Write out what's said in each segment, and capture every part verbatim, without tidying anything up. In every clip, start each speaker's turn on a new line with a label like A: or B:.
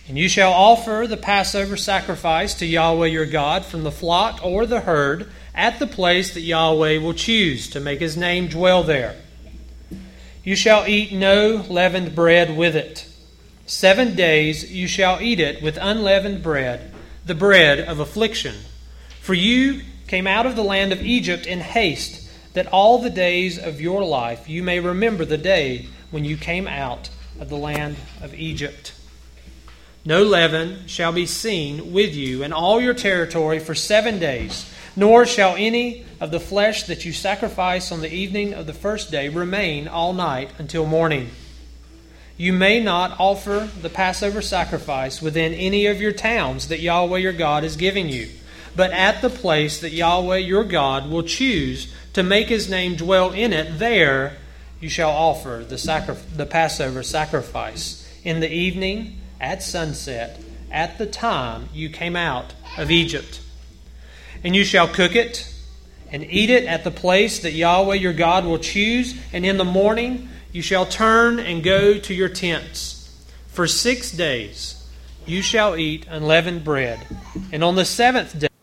A: And you shall offer the Passover sacrifice to Yahweh your God from the flock or the herd at the place that Yahweh will choose to make His name dwell there. You shall eat no leavened bread with it. Seven days you shall eat it with unleavened bread, the bread of affliction. For you came out of the land of Egypt in haste, that all the days of your life you may remember the day when you came out of the land of Egypt. No leaven shall be seen with you in all your territory for seven days, nor shall any of the flesh that you sacrifice on the evening of the first day remain all night until morning. You may not offer the Passover sacrifice within any of your towns that Yahweh your God is giving you, but at the place that Yahweh your God will choose to make His name dwell in it, there you shall offer the, sacri- the Passover sacrifice in the evening, at sunset, at the time you came out of Egypt. And you shall cook it and eat it at the place that Yahweh your God will choose, and in the morning you shall turn and go to your tents. For six days you shall eat unleavened bread, and on the seventh day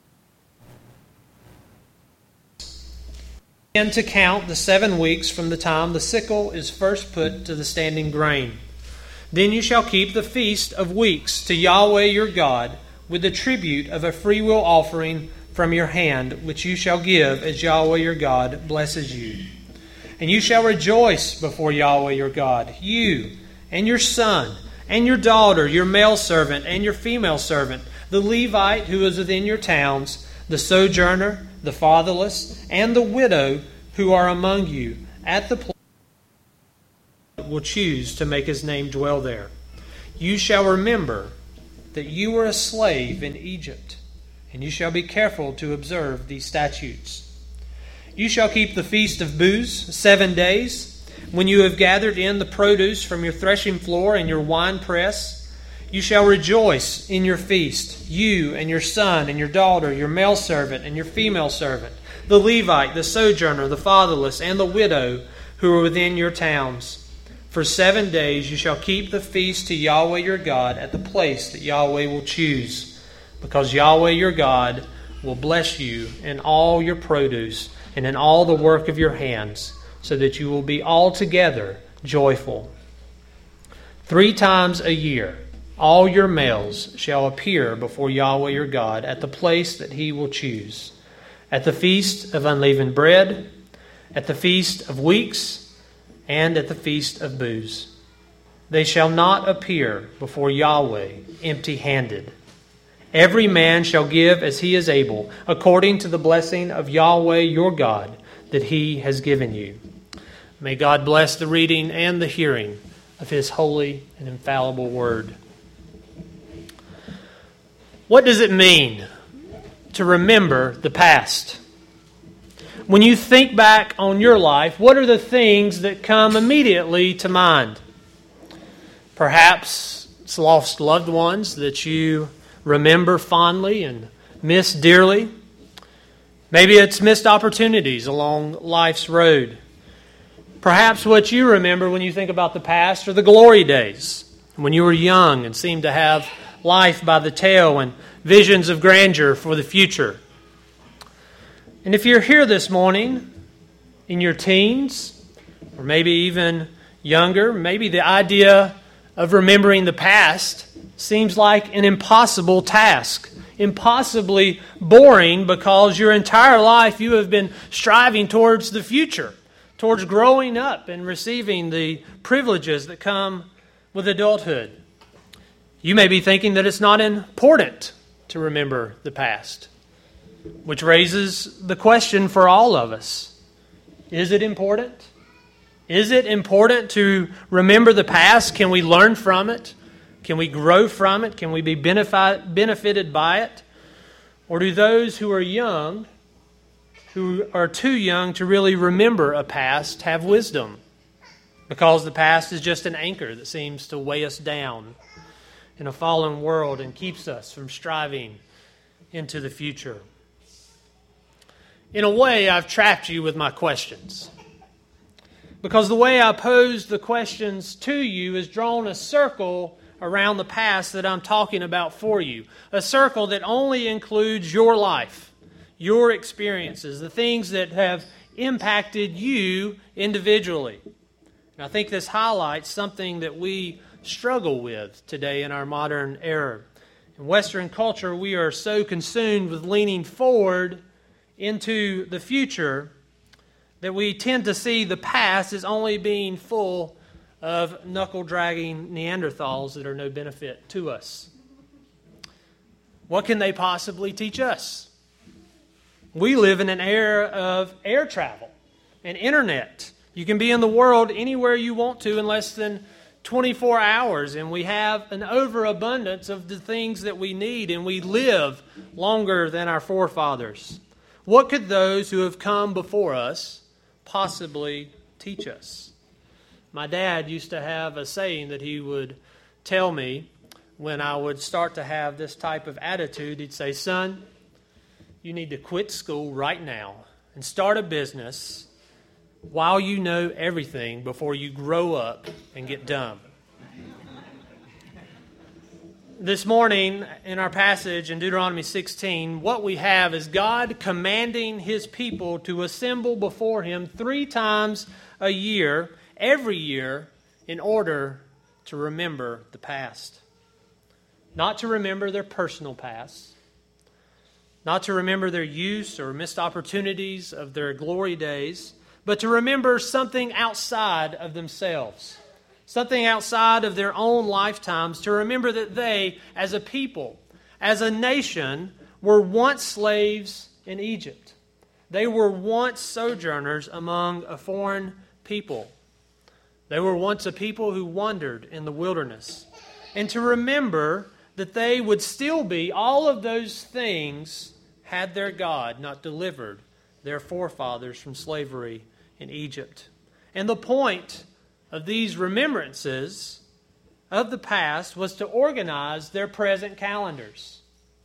A: begin to count the seven weeks from the time the sickle is first put to the standing grain. Then you shall keep the feast of weeks to Yahweh your God with the tribute of a freewill offering from your hand, which you shall give as Yahweh your God blesses you. And you shall rejoice before Yahweh your God, you and your son and your daughter, your male servant and your female servant, the Levite who is within your towns, the sojourner, the fatherless, and the widow who are among you, at the place will choose to make His name dwell there. You shall remember that you were a slave in Egypt, and you shall be careful to observe these statutes. You shall keep the feast of booths seven days. When you have gathered in the produce from your threshing floor and your wine press, you shall rejoice in your feast, you and your son and your daughter, your male servant and your female servant, the Levite, the sojourner, the fatherless, and the widow who are within your towns. For seven days you shall keep the feast to Yahweh your God at the place that Yahweh will choose, because Yahweh your God will bless you in all your produce and in all the work of your hands, so that you will be altogether joyful. Three times a year all your males shall appear before Yahweh your God at the place that He will choose, at the feast of unleavened bread, at the feast of weeks, and at the feast of booths. They shall not appear before Yahweh empty-handed. Every man shall give as he is able, according to the blessing of Yahweh your God that He has given you. May God bless the reading and the hearing of His holy and infallible word. What does it mean to remember the past? When you think back on your life, what are the things that come immediately to mind? Perhaps it's lost loved ones that you remember fondly and miss dearly. Maybe it's missed opportunities along life's road. Perhaps what you remember when you think about the past are the glory days, when you were young and seemed to have life by the tail and visions of grandeur for the future. And if you're here this morning in your teens, or maybe even younger, maybe the idea of remembering the past seems like an impossible task, impossibly boring, because your entire life you have been striving towards the future, towards growing up and receiving the privileges that come with adulthood. You may be thinking that it's not important to remember the past, which raises the question for all of us. Is it important? Is it important to remember the past? Can we learn from it? Can we grow from it? Can we be benefit, benefited by it? Or do those who are young, who are too young to really remember a past, have wisdom? Because the past is just an anchor that seems to weigh us down in a fallen world and keeps us from striving into the future. In a way, I've trapped you with my questions, because the way I pose the questions to you has drawn a circle around the past that I'm talking about for you. A circle that only includes your life, your experiences, the things that have impacted you individually. And I think this highlights something that we struggle with today in our modern era. In Western culture, we are so consumed with leaning forward into the future that we tend to see the past as only being full of knuckle-dragging Neanderthals that are no benefit to us. What can they possibly teach us? We live in an era of air travel and internet. You can be in the world anywhere you want to in less than twenty-four hours, and we have an overabundance of the things that we need, and we live longer than our forefathers. What could those who have come before us possibly teach us? My dad used to have a saying that he would tell me when I would start to have this type of attitude. He'd say, "Son, you need to quit school right now and start a business while you know everything before you grow up and get dumb." This morning in our passage in Deuteronomy sixteen, what we have is God commanding His people to assemble before Him three times a year, every year, in order to remember the past. Not to remember their personal past, not to remember their use or missed opportunities of their glory days, but to remember something outside of themselves, something outside of their own lifetimes, to remember that they, as a people, as a nation, were once slaves in Egypt. They were once sojourners among a foreign people. They were once a people who wandered in the wilderness. And to remember that they would still be all of those things had their God not delivered their forefathers from slavery in Egypt. And the point of these remembrances of the past was to organize their present calendars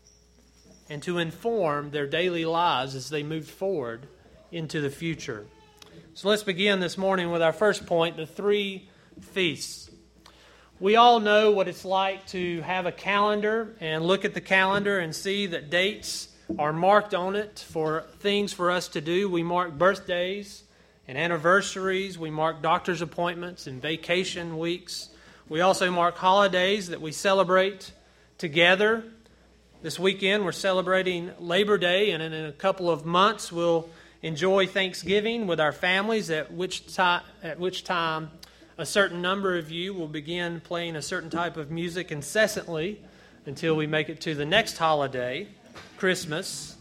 A: and to inform their daily lives as they moved forward into the future. So let's begin this morning with our first point, the three feasts. We all know what it's like to have a calendar and look at the calendar and see that dates are marked on it for things for us to do. We mark birthdays and anniversaries. We mark doctor's appointments and vacation weeks. We also mark holidays that we celebrate together. This weekend we're celebrating Labor Day, and in a couple of months we'll enjoy Thanksgiving with our families, at which, ti- at which time a certain number of you will begin playing a certain type of music incessantly until we make it to the next holiday, Christmas,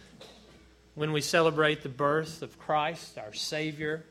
A: when we celebrate the birth of Christ, our Savior.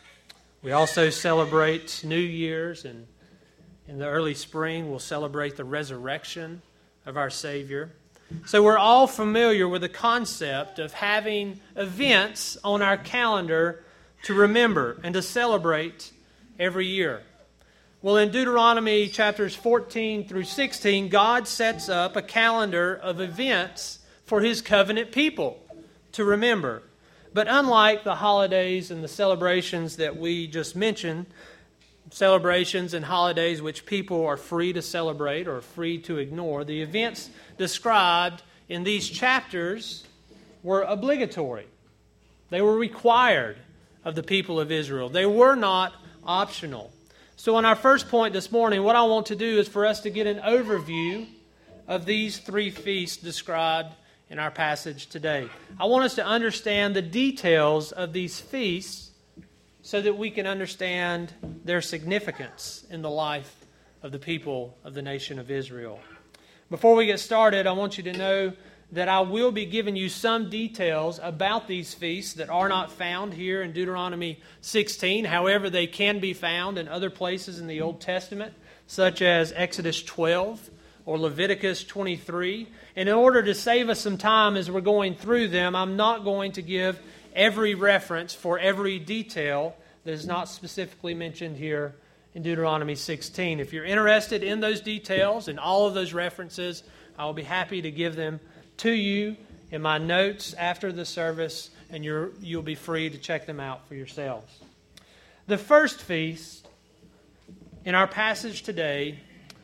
A: We also celebrate New Year's, and in the early spring we'll celebrate the resurrection of our Savior. So we're all familiar with the concept of having events on our calendar to remember and to celebrate every year. Well, in Deuteronomy chapters fourteen through sixteen, God sets up a calendar of events for His covenant people to remember. But unlike the holidays and the celebrations that we just mentioned, celebrations and holidays which people are free to celebrate or free to ignore, the events described in these chapters were obligatory. They were required of the people of Israel. They were not optional. So in our first point this morning, what I want to do is for us to get an overview of these three feasts described in our passage today. I want us to understand the details of these feasts so that we can understand their significance in the life of the people of the nation of Israel. Before we get started, I want you to know that I will be giving you some details about these feasts that are not found here in Deuteronomy sixteen. However, they can be found in other places in the Old Testament, such as Exodus twelve or Leviticus twenty-three. And in order to save us some time as we're going through them, I'm not going to give every reference for every detail that is not specifically mentioned here in Deuteronomy sixteen. If you're interested in those details and all of those references, I will be happy to give them to you in my notes after the service, and you're, you'll be free to check them out for yourselves. The first feast in our passage today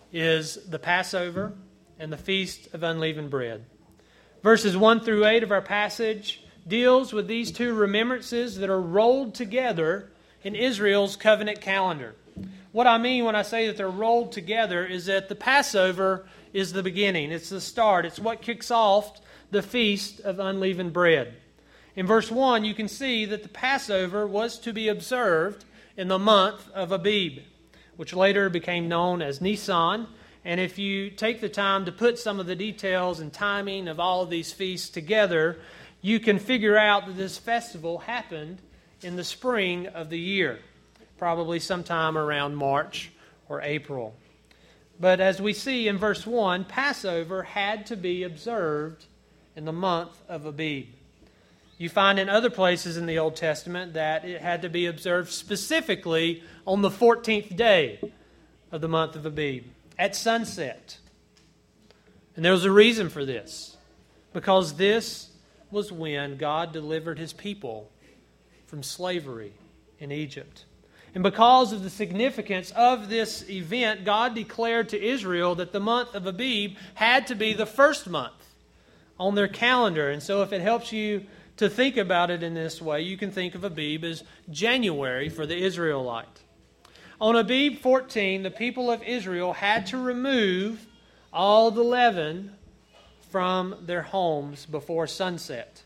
A: is the Passover and the Feast of Unleavened Bread. Verses one through eight of our passage deals with these two remembrances that are rolled together in Israel's covenant calendar. What I mean when I say that they're rolled together is that the Passover is the beginning. It's the start. It's what kicks off the Feast of Unleavened Bread. In verse one, you can see that the Passover was to be observed in the month of Abib, which later became known as Nisan. And if you take the time to put some of the details and timing of all of these feasts together, you can figure out that this festival happened in the spring of the year, probably sometime around March or April. But as we see in verse one, Passover had to be observed in the month of Abib. You find in other places in the Old Testament that it had to be observed specifically on the fourteenth day of the month of Abib, at sunset. And there was a reason for this, because this was when God delivered His people from slavery in Egypt. And because of the significance of this event, God declared to Israel that the month of Abib had to be the first month on their calendar. And so if it helps you to think about it in this way, you can think of Abib as January for the Israelite. On Abib fourteen, the people of Israel had to remove all the leaven from their homes before sunset.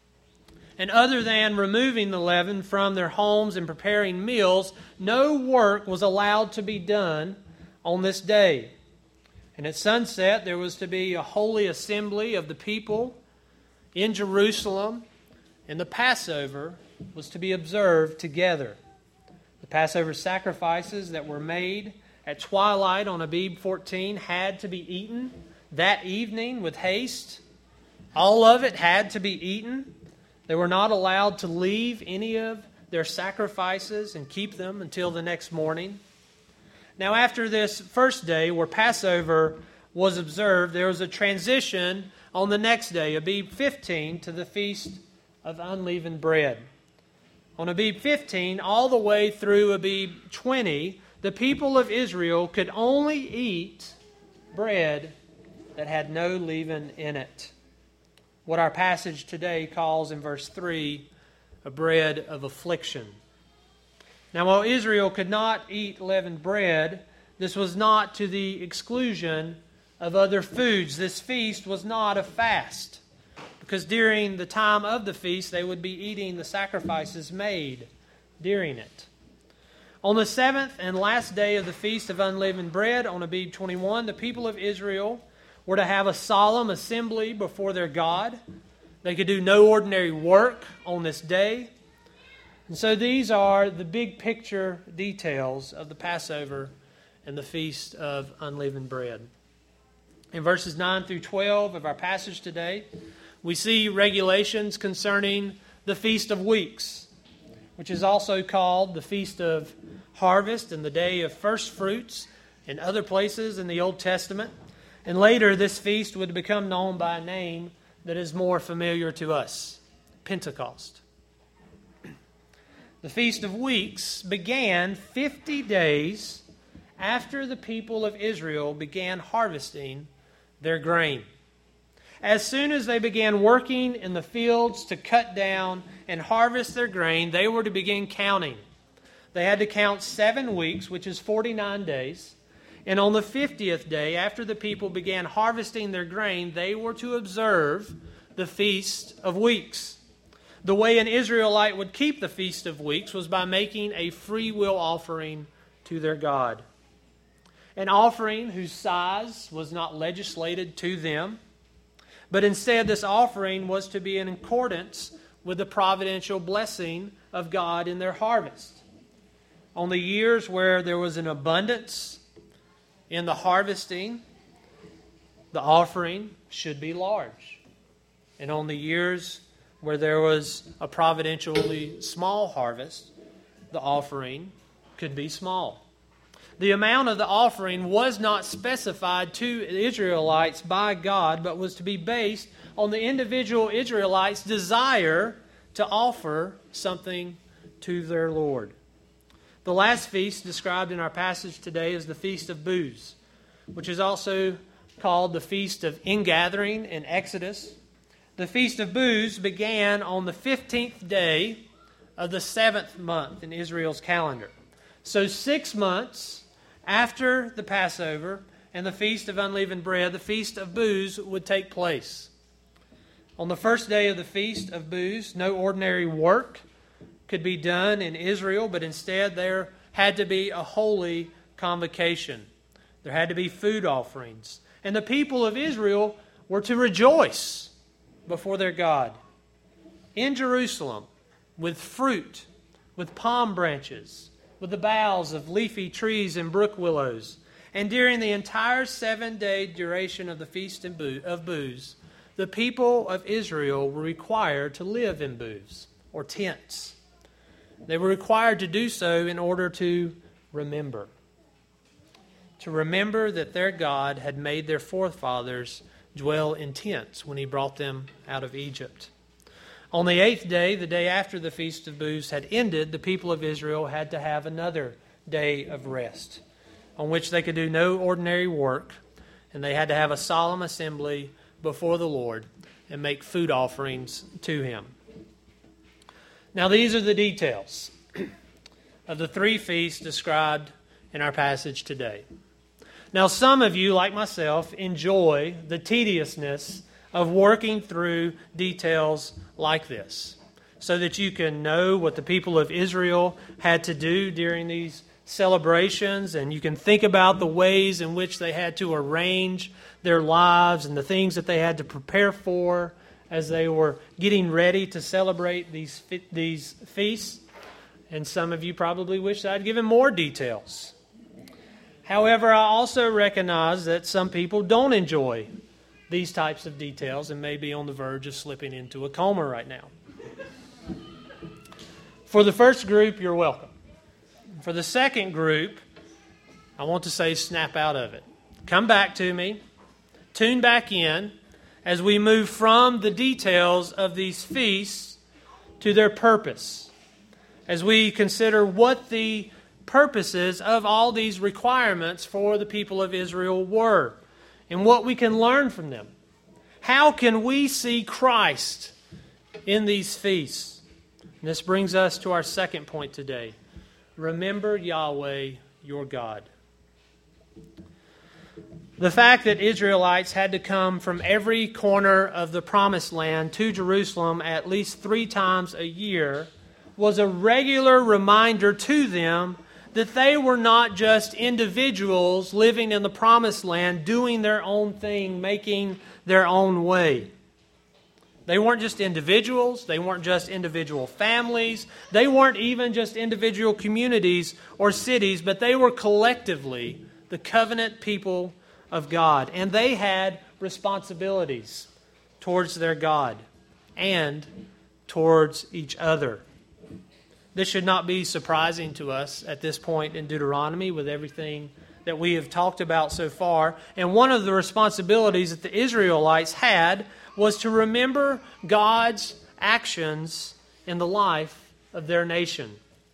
A: And other than removing the leaven from their homes and preparing meals, no work was allowed to be done on this day. And at sunset, there was to be a holy assembly of the people in Jerusalem, and the Passover was to be observed together. The Passover sacrifices that were made at twilight on Abib fourteen had to be eaten that evening with haste. All of it had to be eaten. They were not allowed to leave any of their sacrifices and keep them until the next morning. Now, after this first day where Passover was observed, there was a transition on the next day, Abib fifteen, to the Feast of Unleavened Bread. On Abib fifteen, all the way through Abib twenty, the people of Israel could only eat bread that had no leaven in it. What our passage today calls in verse three, a bread of affliction. Now, while Israel could not eat leavened bread, this was not to the exclusion of other foods. This feast was not a fast, because during the time of the feast, they would be eating the sacrifices made during it. On the seventh and last day of the Feast of Unleavened Bread, on Abib twenty-one, the people of Israel were to have a solemn assembly before their God. They could do no ordinary work on this day. And so these are the big picture details of the Passover and the Feast of Unleavened Bread. In verses nine through twelve of our passage today, we see regulations concerning the Feast of Weeks, which is also called the Feast of Harvest and the Day of First Fruits in other places in the Old Testament. And later, this feast would become known by a name that is more familiar to us, Pentecost. The Feast of Weeks began fifty days after the people of Israel began harvesting their grain. As soon as they began working in the fields to cut down and harvest their grain, they were to begin counting. They had to count seven weeks, which is forty-nine days. And on the fiftieth day, after the people began harvesting their grain, they were to observe the Feast of Weeks. The way an Israelite would keep the Feast of Weeks was by making a free will offering to their God. An offering whose size was not legislated to them, but instead this offering was to be in accordance with the providential blessing of God in their harvest. On the years where there was an abundance in the harvesting, the offering should be large. And on the years where there was a providentially small harvest, the offering could be small. The amount of the offering was not specified to the Israelites by God, but was to be based on the individual Israelites' desire to offer something to their Lord. The last feast described in our passage today is the Feast of Booths, which is also called the Feast of Ingathering in Exodus. The Feast of Booths began on the fifteenth day of the seventh month in Israel's calendar. So six months after the Passover and the Feast of Unleavened Bread, the Feast of Booths would take place. On the first day of the Feast of Booths, no ordinary work could be done in Israel, but instead there had to be a holy convocation. There had to be food offerings. And the people of Israel were to rejoice before their God in Jerusalem with fruit, with palm branches, with the boughs of leafy trees and brook willows. And during the entire seven-day duration of the Feast of Booths, the people of Israel were required to live in booths or tents. They were required to do so in order to remember. To remember that their God had made their forefathers dwell in tents when He brought them out of Egypt. On the eighth day, the day after the Feast of Booths had ended, the people of Israel had to have another day of rest, on which they could do no ordinary work, and they had to have a solemn assembly before the Lord and make food offerings to Him. Now these are the details of the three feasts described in our passage today. Now some of you, like myself, enjoy the tediousness of working through details like this, so that you can know what the people of Israel had to do during these celebrations, and you can think about the ways in which they had to arrange their lives and the things that they had to prepare for as they were getting ready to celebrate these these feasts. And some of you probably wish I'd given more details. However, I also recognize that some people don't enjoy these types of details and may be on the verge of slipping into a coma right now. For the first group, you're welcome. For the second group, I want to say snap out of it. Come back to me. Tune back in as we move from the details of these feasts to their purpose. As we consider what the purposes of all these requirements for the people of Israel were and what we can learn from them. How can we see Christ in these feasts? And this brings us to our second point today. Remember Yahweh, your God. The fact that Israelites had to come from every corner of the Promised Land to Jerusalem at least three times a year was a regular reminder to them that they were not just individuals living in the Promised Land, doing their own thing, making their own way. They weren't just individuals. They weren't just individual families. They weren't even just individual communities or cities, but they were collectively the covenant people of God. And they had responsibilities towards their God and towards each other. This should not be surprising to us at this point in Deuteronomy with everything that we have talked about so far. And one of the responsibilities that the Israelites had was to remember God's actions in the life of their nation.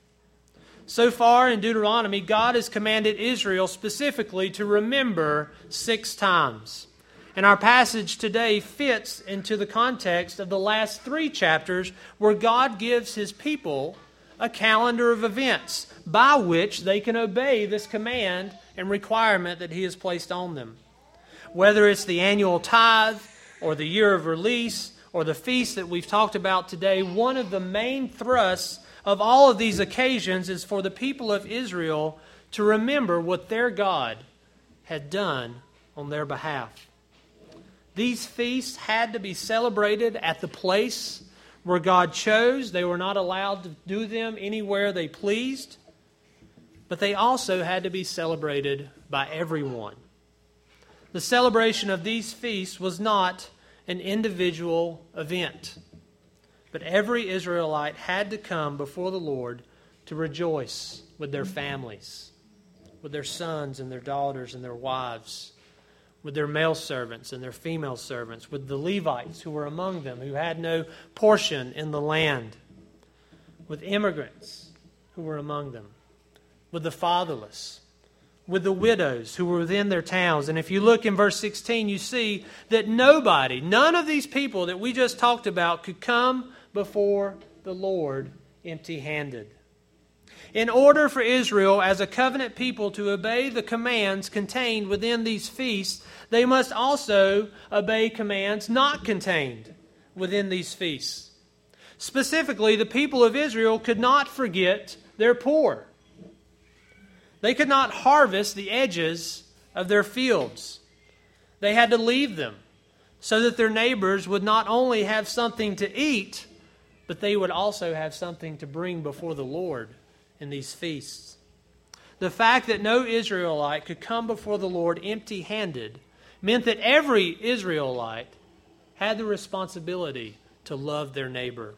A: So far in Deuteronomy, God has commanded Israel specifically to remember six times. And our passage today fits into the context of the last three chapters where God gives His people a calendar of events by which they can obey this command and requirement that He has placed on them. Whether it's the annual tithe or the year of release or the feast that we've talked about today, one of the main thrusts of all of these occasions is for the people of Israel to remember what their God had done on their behalf. These feasts had to be celebrated at the place where God chose. They were not allowed to do them anywhere they pleased. But they also had to be celebrated by everyone. The celebration of these feasts was not an individual event, but every Israelite had to come before the Lord to rejoice with their families, with their sons and their daughters and their wives, with their male servants and their female servants, with the Levites who were among them, who had no portion in the land, with immigrants who were among them, with the fatherless, with the widows who were within their towns. And if you look in verse sixteen, you see that nobody, none of these people that we just talked about could come before the Lord empty-handed. In order for Israel as a covenant people to obey the commands contained within these feasts, they must also obey commands not contained within these feasts. Specifically, the people of Israel could not forget their poor. They could not harvest the edges of their fields. They had to leave them so that their neighbors would not only have something to eat, but they would also have something to bring before the Lord in these feasts. The fact that no Israelite could come before the Lord empty-handed meant that every Israelite had the responsibility to love their neighbor.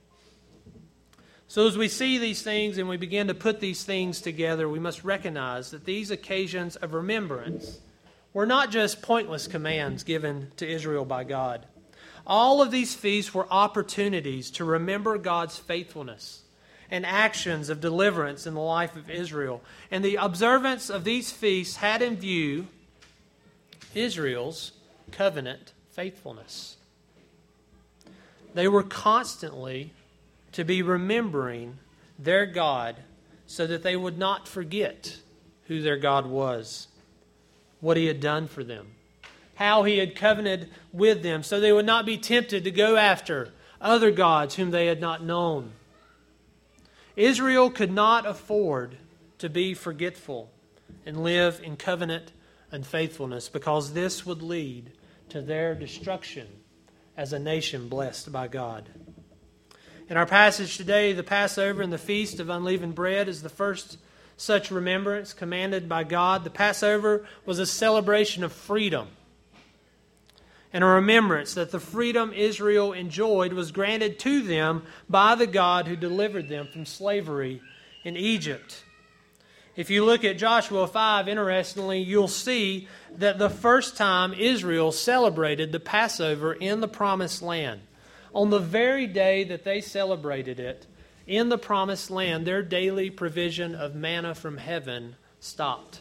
A: So as we see these things and we begin to put these things together, we must recognize that these occasions of remembrance were not just pointless commands given to Israel by God. All of these feasts were opportunities to remember God's faithfulness and actions of deliverance in the life of Israel. And the observance of these feasts had in view Israel's covenant faithfulness. They were constantly to be remembering their God so that they would not forget who their God was, what He had done for them, how He had covenanted with them, so they would not be tempted to go after other gods whom they had not known. Israel could not afford to be forgetful and live in covenant unfaithfulness, because this would lead to their destruction as a nation blessed by God. In our passage today, the Passover and the Feast of Unleavened Bread is the first such remembrance commanded by God. The Passover was a celebration of freedom and a remembrance that the freedom Israel enjoyed was granted to them by the God who delivered them from slavery in Egypt. If you look at Joshua five, interestingly, you'll see that the first time Israel celebrated the Passover in the Promised Land, on the very day that they celebrated it in the Promised Land, their daily provision of manna from heaven stopped.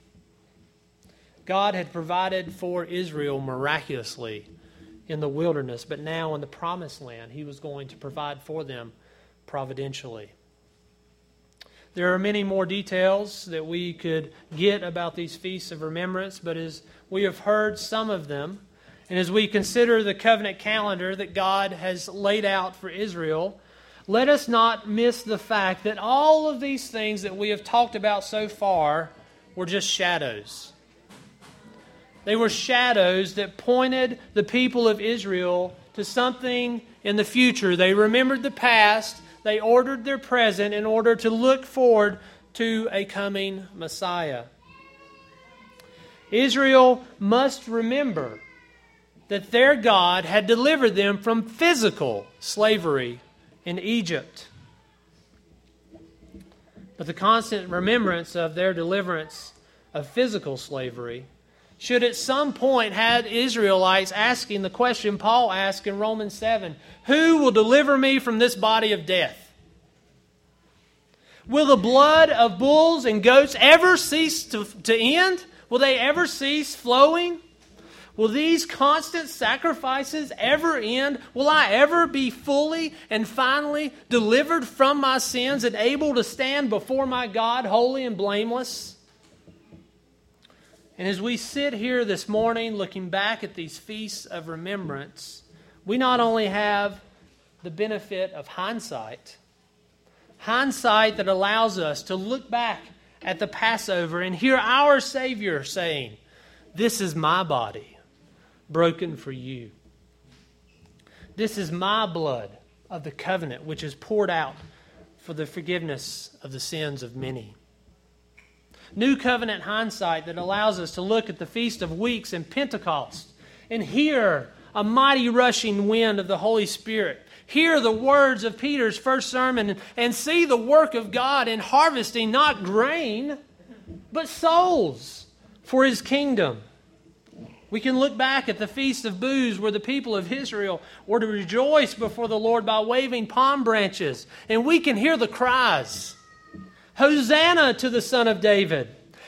A: God had provided for Israel miraculously in the wilderness, but now in the Promised Land, He was going to provide for them providentially. There are many more details that we could get about these feasts of remembrance, but as we have heard some of them, and as we consider the covenant calendar that God has laid out for Israel, let us not miss the fact that all of these things that we have talked about so far were just shadows. They were shadows that pointed the people of Israel to something in the future. They remembered the past. They ordered their present in order to look forward to a coming Messiah. Israel must remember that their God had delivered them from physical slavery in Egypt. But the constant remembrance of their deliverance of physical slavery should at some point have Israelites asking the question Paul asked in Romans seven, who will deliver me from this body of death? Will the blood of bulls and goats ever cease to, to end? Will they ever cease flowing? Will these constant sacrifices ever end? Will I ever be fully and finally delivered from my sins and able to stand before my God holy and blameless? And as we sit here this morning looking back at these feasts of remembrance, we not only have the benefit of hindsight, hindsight that allows us to look back at the Passover and hear our Savior saying, "This is my body, broken for you. This is my blood of the covenant, which is poured out for the forgiveness of the sins of many." New covenant hindsight that allows us to look at the Feast of Weeks and Pentecost and hear a mighty rushing wind of the Holy Spirit. Hear the words of Peter's first sermon and see the work of God in harvesting not grain, but souls for His kingdom. We can look back at the Feast of Booths where the people of Israel were to rejoice before the Lord by waving palm branches. And we can hear the cries, "Hosanna to the Son of David!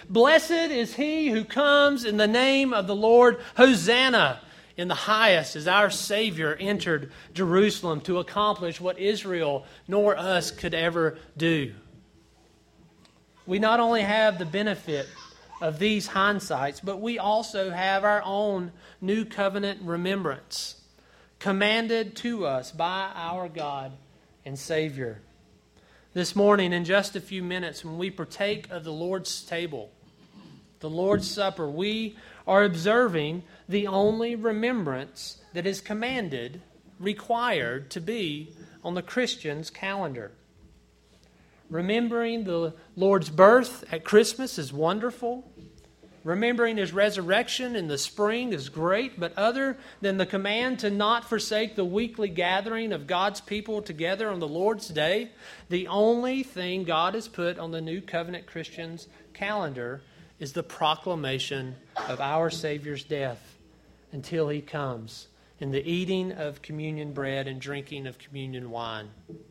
A: Blessed is he who comes in the name of the Lord. Hosanna in the highest, as our Savior entered Jerusalem to accomplish what Israel nor us could ever do. We not only have the benefit of these hindsights, but we also have our own new covenant remembrance commanded to us by our God and Savior. This morning, in just a few minutes, when we partake of the Lord's table, the Lord's Supper, we are observing the only remembrance that is commanded, required to be on the Christian's calendar. Remembering the Lord's birth at Christmas is wonderful. Remembering His resurrection in the spring is great, but other than the command to not forsake the weekly gathering of God's people together on the Lord's Day, the only thing God has put on the New Covenant Christian's calendar is the proclamation of our Savior's death until He comes, in the eating of communion bread and drinking of communion wine.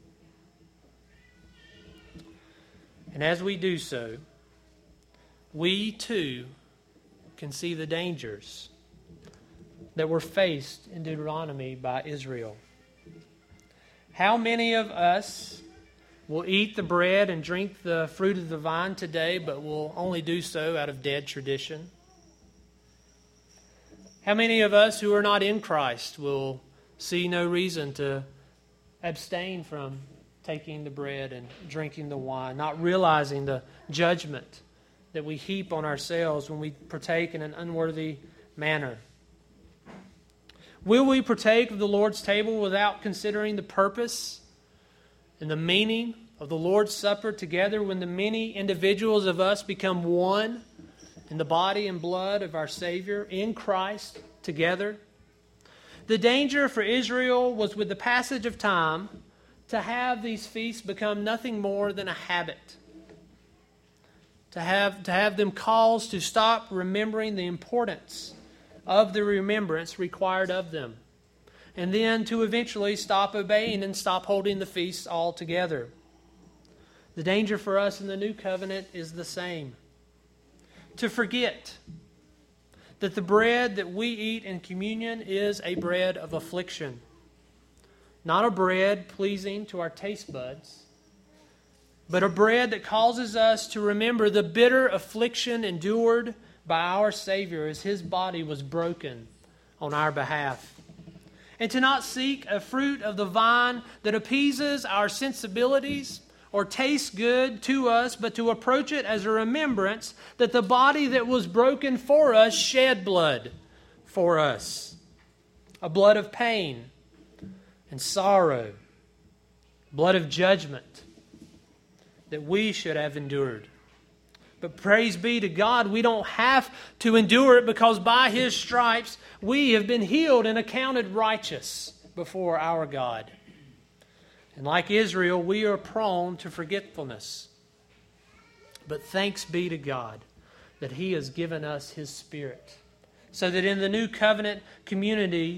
A: And as we do so, we too can see the dangers that were faced in Deuteronomy by Israel. How many of us will eat the bread and drink the fruit of the vine today, but will only do so out of dead tradition? How many of us who are not in Christ will see no reason to abstain from taking the bread and drinking the wine, not realizing the judgment that we heap on ourselves when we partake in an unworthy manner? Will we partake of the Lord's table without considering the purpose and the meaning of the Lord's Supper together, when the many individuals of us become one in the body and blood of our Savior in Christ together? The danger for Israel was, with the passage of time, to have these feasts become nothing more than a habit. To have, to have them cause to stop remembering the importance of the remembrance required of them. And then to eventually stop obeying and stop holding the feasts altogether. The danger for us in the New Covenant is the same. To forget that the bread that we eat in communion is a bread of affliction. Not a bread pleasing to our taste buds, but a bread that causes us to remember the bitter affliction endured by our Savior as His body was broken on our behalf. And to not seek a fruit of the vine that appeases our sensibilities or tastes good to us, but to approach it as a remembrance that the body that was broken for us shed blood for us. A blood of pain and sorrow, blood of judgment that we should have endured. But praise be to God, we don't have to endure it, because by His stripes we have been healed and accounted righteous before our God. And like Israel, we are prone to forgetfulness. But thanks be to God that He has given us His Spirit, so that in the new covenant community,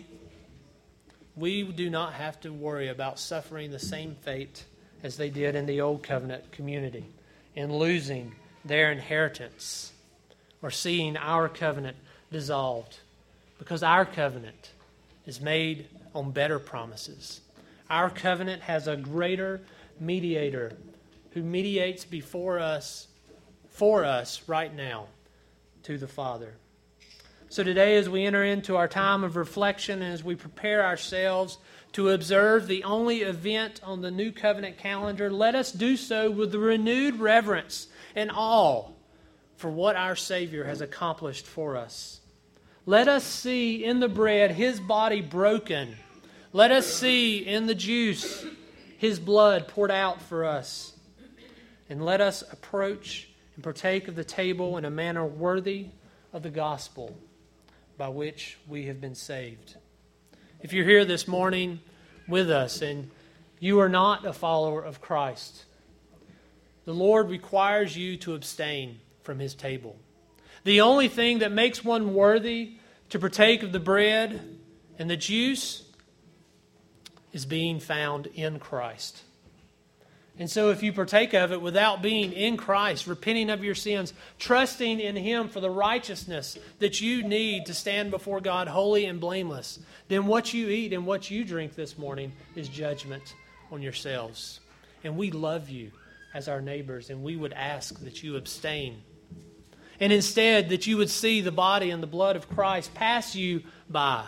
A: we do not have to worry about suffering the same fate as they did in the old covenant community, in losing their inheritance or seeing our covenant dissolved, because our covenant is made on better promises. Our covenant has a greater mediator who mediates before us, for us right now, to the Father. So today, as we enter into our time of reflection and as we prepare ourselves to observe the only event on the New Covenant calendar, let us do so with the renewed reverence and awe for what our Savior has accomplished for us. Let us see in the bread His body broken. Let us see in the juice His blood poured out for us. And let us approach and partake of the table in a manner worthy of the gospel by which we have been saved. If you're here this morning with us and you are not a follower of Christ, the Lord requires you to abstain from His table. The only thing that makes one worthy to partake of the bread and the juice is being found in Christ. And so if you partake of it without being in Christ, repenting of your sins, trusting in Him for the righteousness that you need to stand before God holy and blameless, then what you eat and what you drink this morning is judgment on yourselves. And we love you as our neighbors, and we would ask that you abstain. And instead, that you would see the body and the blood of Christ pass you by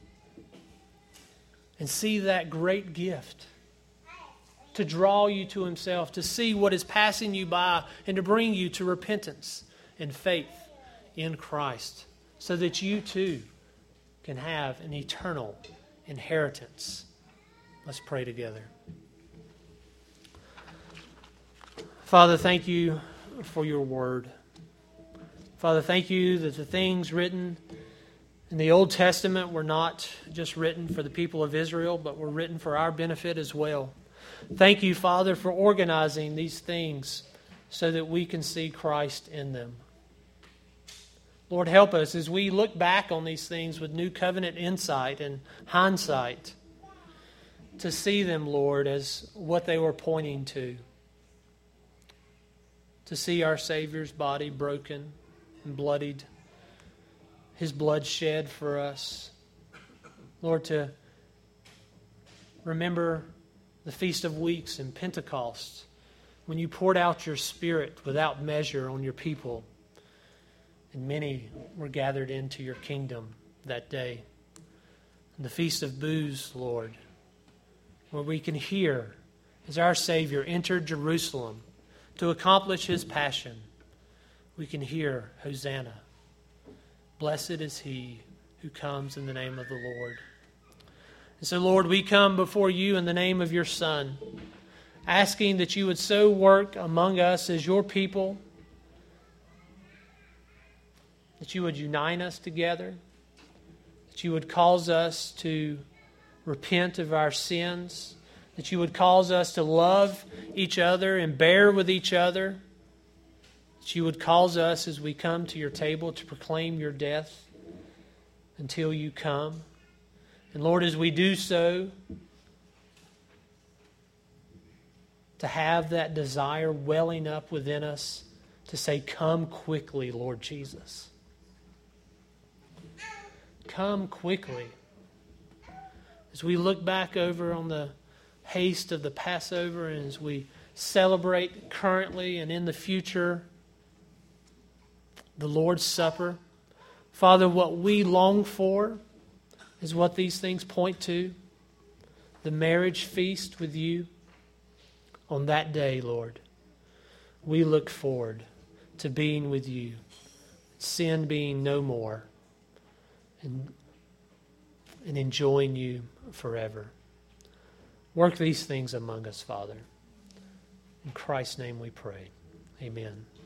A: and see that great gift to draw you to Himself, to see what is passing you by, and to bring you to repentance and faith in Christ, so that you too can have an eternal inheritance. Let's pray together. Father, thank you for your word. Father, thank you that the things written in the Old Testament were not just written for the people of Israel, but were written for our benefit as well. Thank you, Father, for organizing these things so that we can see Christ in them. Lord, help us as we look back on these things with new covenant insight and hindsight to see them, Lord, as what they were pointing to. To see our Savior's body broken and bloodied, His blood shed for us. Lord, to remember the Feast of Weeks and Pentecost, when you poured out your Spirit without measure on your people, and many were gathered into your kingdom that day. And the Feast of Booths, Lord, where we can hear as our Savior entered Jerusalem to accomplish His passion, we can hear, Hosanna. Blessed is He who comes in the name of the Lord. And so, Lord, we come before you in the name of your Son, asking that you would so work among us as your people, that you would unite us together, that you would cause us to repent of our sins, that you would cause us to love each other and bear with each other, that you would cause us as we come to your table to proclaim your death until you come. And Lord, as we do so, to have that desire welling up within us to say, come quickly, Lord Jesus. Come quickly. As we look back over on the haste of the Passover, and as we celebrate currently and in the future the Lord's Supper, Father, what we long for is what these things point to, the marriage feast with you on that day, Lord. We look forward to being with you, sin being no more, and, and enjoying you forever. Work these things among us, Father. In Christ's name we pray. Amen.